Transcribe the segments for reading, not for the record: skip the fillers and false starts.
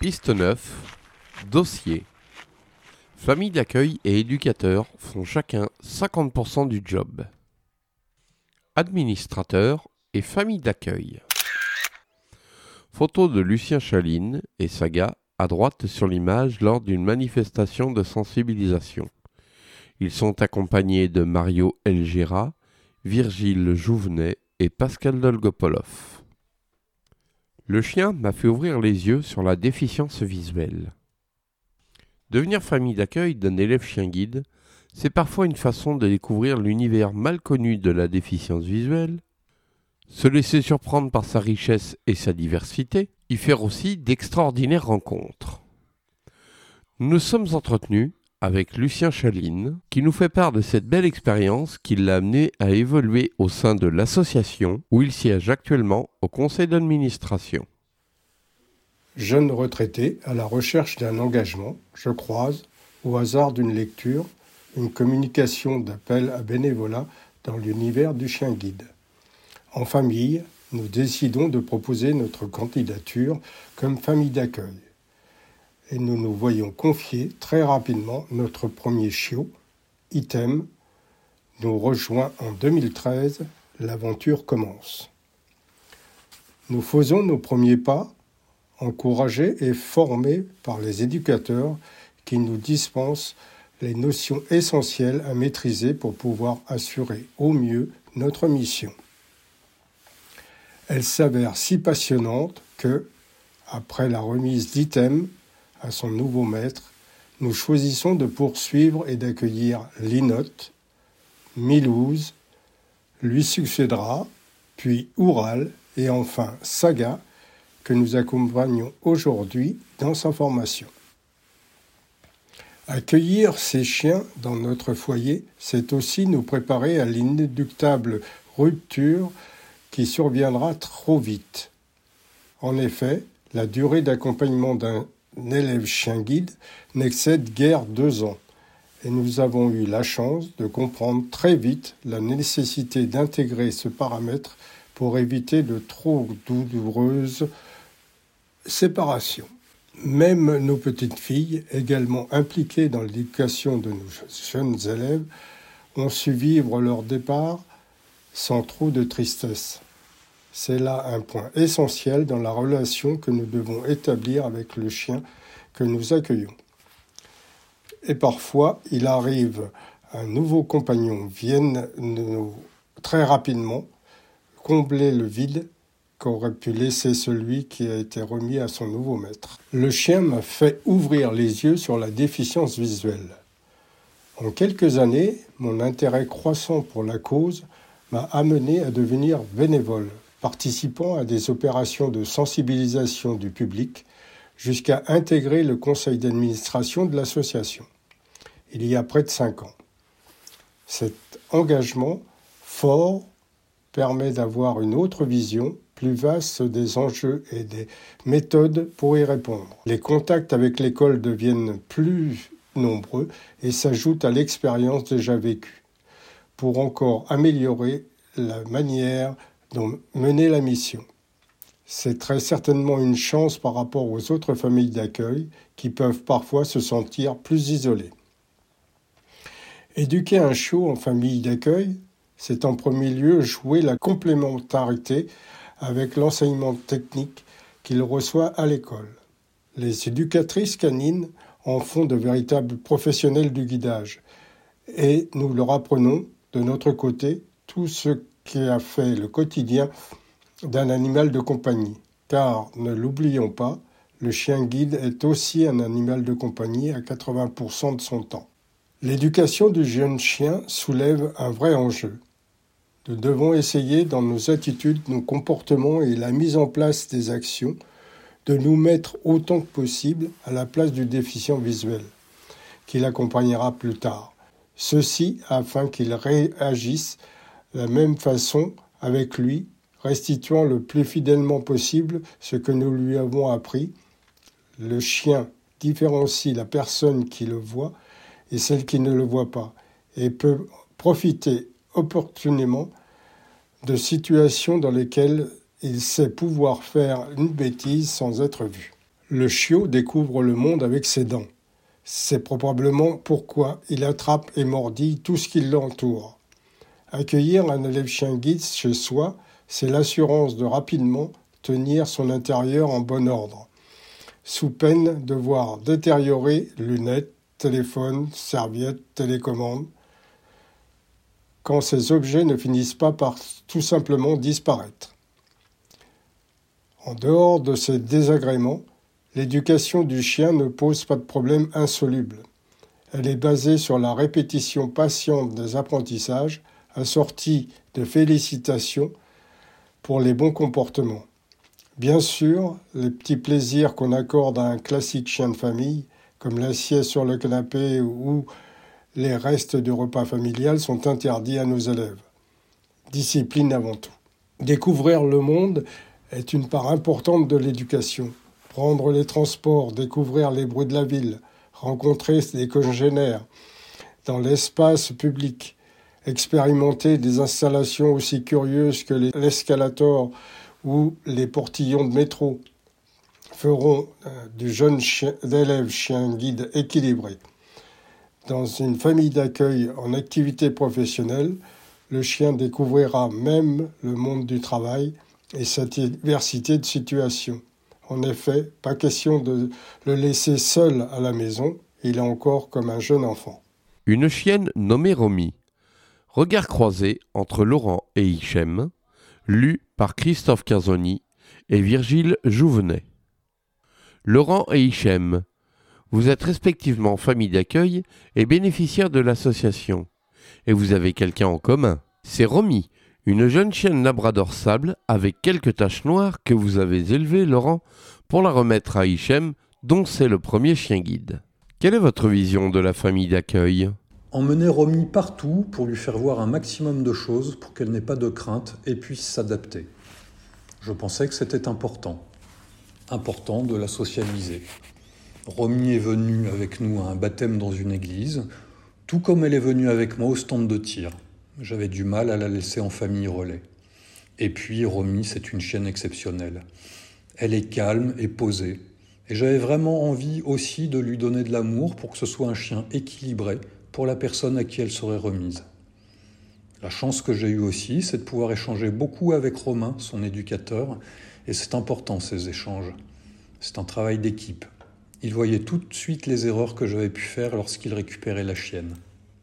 Piste 9. Dossier. Famille d'accueil et éducateurs font chacun 50% du job. Administrateur et famille d'accueil. Photo de Lucien Chaline et Saga à droite sur l'image lors d'une manifestation de sensibilisation. Ils sont accompagnés de Mario Elgera, Virgile Jouvenet et Pascal Dolgopolov. Le chien m'a fait ouvrir les yeux sur la déficience visuelle. Devenir famille d'accueil d'un élève chien guide, c'est parfois une façon de découvrir l'univers mal connu de la déficience visuelle, se laisser surprendre par sa richesse et sa diversité, y faire aussi d'extraordinaires rencontres. Nous nous sommes entretenus avec Lucien Chaline, qui nous fait part de cette belle expérience qui l'a amené à évoluer au sein de l'association où il siège actuellement au conseil d'administration. Jeune retraité à la recherche d'un engagement, je croise, au hasard d'une lecture, une communication d'appel à bénévolat dans l'univers du chien guide. En famille, nous décidons de proposer notre candidature comme famille d'accueil. Et nous nous voyons confier très rapidement notre premier chiot, Item, nous rejoint en 2013, l'aventure commence. Nous faisons nos premiers pas, encouragés et formés par les éducateurs qui nous dispensent les notions essentielles à maîtriser pour pouvoir assurer au mieux notre mission. Elle s'avère si passionnante que, après la remise d'Item à son nouveau maître, nous choisissons de poursuivre et d'accueillir Linotte, Milouz, lui succédera, puis Oural et enfin Saga, que nous accompagnons aujourd'hui dans sa formation. Accueillir ces chiens dans notre foyer, c'est aussi nous préparer à l'inéluctable rupture qui surviendra trop vite. En effet, la durée d'accompagnement d'un élève chien guide n'excède guère 2 ans, et nous avons eu la chance de comprendre très vite la nécessité d'intégrer ce paramètre pour éviter de trop douloureuses séparations. Même nos petites filles, également impliquées dans l'éducation de nos jeunes élèves, ont su vivre leur départ sans trop de tristesse. C'est là un point essentiel dans la relation que nous devons établir avec le chien que nous accueillons. Et parfois, il arrive un nouveau compagnon vienne très rapidement combler le vide qu'aurait pu laisser celui qui a été remis à son nouveau maître. Le chien m'a fait ouvrir les yeux sur la déficience visuelle. En quelques années, mon intérêt croissant pour la cause m'a amené à devenir bénévole, participant à des opérations de sensibilisation du public jusqu'à intégrer le conseil d'administration de l'association, il y a près de 5 ans. Cet engagement fort permet d'avoir une autre vision plus vaste des enjeux et des méthodes pour y répondre. Les contacts avec l'école deviennent plus nombreux et s'ajoutent à l'expérience déjà vécue, pour encore améliorer la manière dont mener la mission. C'est très certainement une chance par rapport aux autres familles d'accueil qui peuvent parfois se sentir plus isolées. Éduquer un chiot en famille d'accueil, c'est en premier lieu jouer la complémentarité avec l'enseignement technique qu'il reçoit à l'école. Les éducatrices canines en font de véritables professionnels du guidage et nous leur apprenons de notre côté tout ce qui a fait le quotidien d'un animal de compagnie. Car, ne l'oublions pas, le chien guide est aussi un animal de compagnie à 80% de son temps. L'éducation du jeune chien soulève un vrai enjeu. Nous devons essayer dans nos attitudes, nos comportements et la mise en place des actions de nous mettre autant que possible à la place du déficient visuel, qui l'accompagnera plus tard. Ceci afin qu'il réagisse de la même façon avec lui, restituant le plus fidèlement possible ce que nous lui avons appris. Le chien différencie la personne qui le voit et celle qui ne le voit pas, et peut profiter opportunément de situations dans lesquelles il sait pouvoir faire une bêtise sans être vu. Le chiot découvre le monde avec ses dents. C'est probablement pourquoi il attrape et mordille tout ce qui l'entoure. Accueillir un élève chien guide chez soi, c'est l'assurance de rapidement tenir son intérieur en bon ordre, sous peine de voir détériorer lunettes, téléphone, serviettes, télécommande, quand ces objets ne finissent pas par tout simplement disparaître. En dehors de ces désagréments, l'éducation du chien ne pose pas de problème insoluble. Elle est basée sur la répétition patiente des apprentissages, assortie de félicitations pour les bons comportements. Bien sûr, les petits plaisirs qu'on accorde à un classique chien de famille, comme la sieste sur le canapé ou les restes du repas familial, sont interdits à nos élèves. Discipline avant tout. Découvrir le monde est une part importante de l'éducation. Prendre les transports, découvrir les bruits de la ville, rencontrer des congénères dans l'espace public, expérimenter des installations aussi curieuses que l'escalator ou les portillons de métro feront du jeune élève chien guide équilibré. Dans une famille d'accueil en activité professionnelle, le chien découvrira même le monde du travail et sa diversité de situations. En effet, pas question de le laisser seul à la maison, il est encore comme un jeune enfant. Une chienne nommée Romy. Regard croisé entre Laurent et Hichem, lu par Christophe Carzoni et Virgile Jouvenet. Laurent et Hichem, vous êtes respectivement famille d'accueil et bénéficiaires de l'association. Et vous avez quelqu'un en commun. C'est Romy, une jeune chienne labrador sable avec quelques taches noires que vous avez élevée, Laurent, pour la remettre à Hichem, dont c'est le premier chien guide. Quelle est votre vision de la famille d'accueil ? Emmener Romy partout pour lui faire voir un maximum de choses pour qu'elle n'ait pas de crainte et puisse s'adapter. Je pensais que c'était important de la socialiser. Romy est venue avec nous à un baptême dans une église, tout comme elle est venue avec moi au stand de tir. J'avais du mal à la laisser en famille relais. Et puis Romy, c'est une chienne exceptionnelle. Elle est calme et posée. Et j'avais vraiment envie aussi de lui donner de l'amour pour que ce soit un chien équilibré pour la personne à qui elle serait remise. La chance que j'ai eue aussi, c'est de pouvoir échanger beaucoup avec Romain, son éducateur, et c'est important ces échanges. C'est un travail d'équipe. Il voyait tout de suite les erreurs que j'avais pu faire lorsqu'il récupérait la chienne.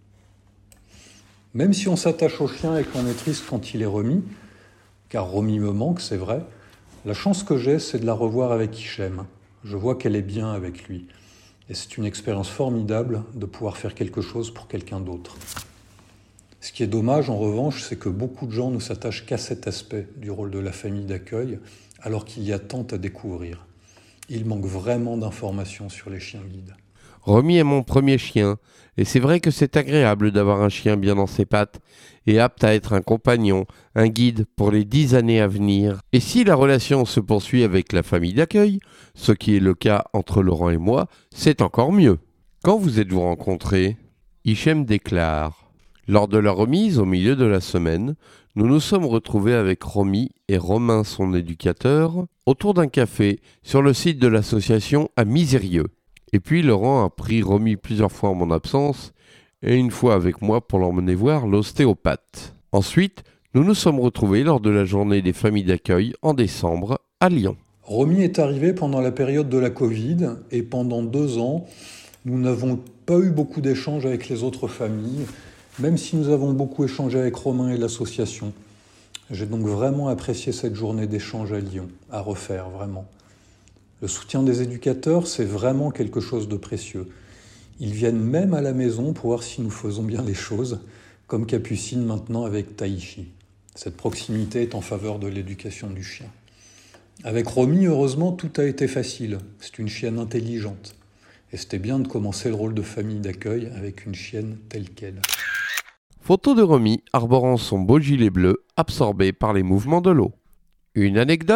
Même si on s'attache au chien et qu'on est triste quand il est remis, car Romy me manque, c'est vrai, la chance que j'ai, c'est de la revoir avec Hichem. Je vois qu'elle est bien avec lui. Et c'est une expérience formidable de pouvoir faire quelque chose pour quelqu'un d'autre. Ce qui est dommage, en revanche, c'est que beaucoup de gens ne s'attachent qu'à cet aspect du rôle de la famille d'accueil, alors qu'il y a tant à découvrir. Il manque vraiment d'informations sur les chiens guides. Romy est mon premier chien, et c'est vrai que c'est agréable d'avoir un chien bien dans ses pattes, et apte à être un compagnon, un guide pour les 10 années à venir. Et si la relation se poursuit avec la famille d'accueil, ce qui est le cas entre Laurent et moi, c'est encore mieux. Quand vous êtes-vous rencontrés ? Hichem déclare : lors de la remise au milieu de la semaine, nous nous sommes retrouvés avec Romy et Romain, son éducateur, autour d'un café sur le site de l'association à Misérieux. Et puis Laurent a pris Romy plusieurs fois en mon absence, et une fois avec moi pour l'emmener voir l'ostéopathe. Ensuite, nous nous sommes retrouvés lors de la journée des familles d'accueil en décembre à Lyon. Romy est arrivée pendant la période de la Covid et pendant 2 ans, nous n'avons pas eu beaucoup d'échanges avec les autres familles, même si nous avons beaucoup échangé avec Romain et l'association. J'ai donc vraiment apprécié cette journée d'échange à Lyon, à refaire vraiment. Le soutien des éducateurs, c'est vraiment quelque chose de précieux. Ils viennent même à la maison pour voir si nous faisons bien les choses, comme Capucine maintenant avec Taïchi. Cette proximité est en faveur de l'éducation du chien. Avec Romy, heureusement, tout a été facile. C'est une chienne intelligente. Et c'était bien de commencer le rôle de famille d'accueil avec une chienne telle qu'elle. Photo de Romy arborant son beau gilet bleu absorbé par les mouvements de l'eau. Une anecdote ?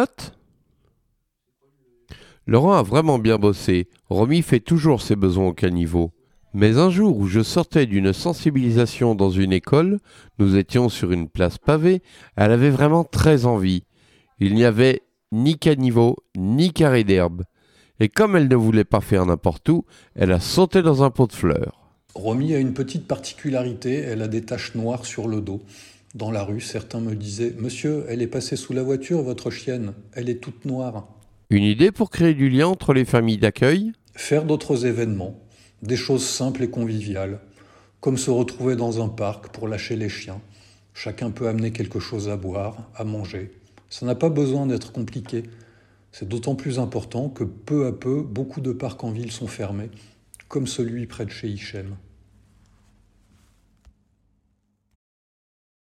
Laurent a vraiment bien bossé. Romy fait toujours ses besoins au caniveau. Mais un jour où je sortais d'une sensibilisation dans une école, nous étions sur une place pavée, elle avait vraiment très envie. Il n'y avait ni caniveau, ni carré d'herbe. Et comme elle ne voulait pas faire n'importe où, elle a sauté dans un pot de fleurs. Romy a une petite particularité, elle a des taches noires sur le dos. Dans la rue, certains me disaient « Monsieur, elle est passée sous la voiture, votre chienne, elle est toute noire. » Une idée pour créer du lien entre les familles d'accueil ? Faire d'autres événements, des choses simples et conviviales, comme se retrouver dans un parc pour lâcher les chiens. Chacun peut amener quelque chose à boire, à manger. Ça n'a pas besoin d'être compliqué. C'est d'autant plus important que peu à peu, beaucoup de parcs en ville sont fermés, comme celui près de chez Hichem.